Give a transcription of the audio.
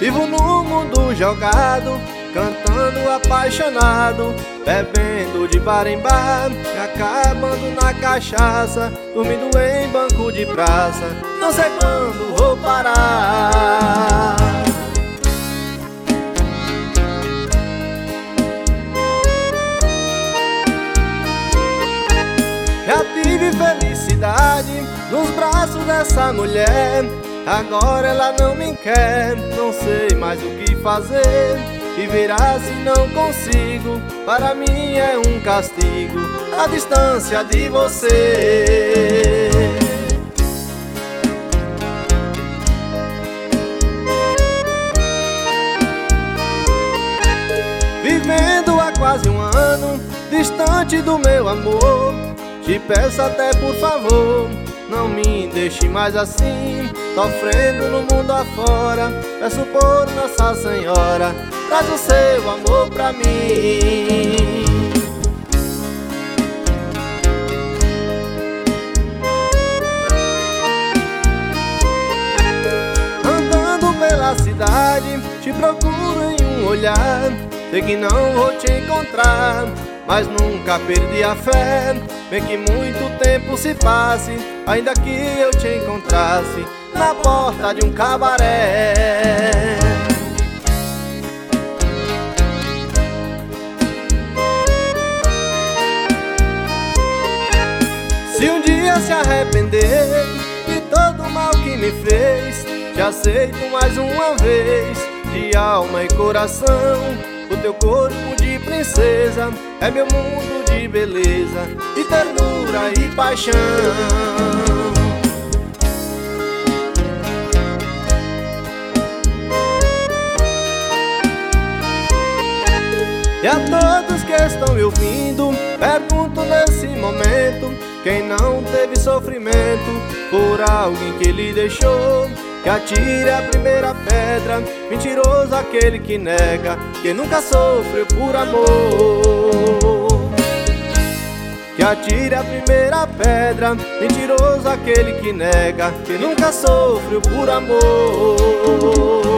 Vivo num mundo jogado, cantando apaixonado, bebendo de bar em bar, acabando na cachaça, dormindo em banco de praça. Não sei quando vou parar. Já tive felicidade nos braços dessa mulher, agora ela não me quer, não sei mais o que fazer. Viver assim não consigo, para mim é um castigo a distância de você. Vivendo há quase um ano, distante do meu amor, te peço até por favor, não me deixe mais assim, sofrendo no mundo afora. Peço por Nossa Senhora, traz o seu amor pra mim. Andando pela cidade, te procuro em um olhar, sei que não vou te encontrar, mas nunca perdi a fé. Bem que muito tempo se passe, ainda que eu te encontrasse na porta de um cabaré. Se um dia se arrepender de todo o mal que me fez, te aceito mais uma vez, de alma e coração. O teu corpo de princesa é meu mundo de beleza, de ternura e paixão. E a todos que estão me ouvindo, pergunto nesse momento: quem não teve sofrimento por alguém que lhe deixou, que atire a primeira pedra. Mentiroso aquele que nega, que nunca sofreu por amor. Que atire a primeira pedra. Mentiroso aquele que nega, que nunca sofreu por amor.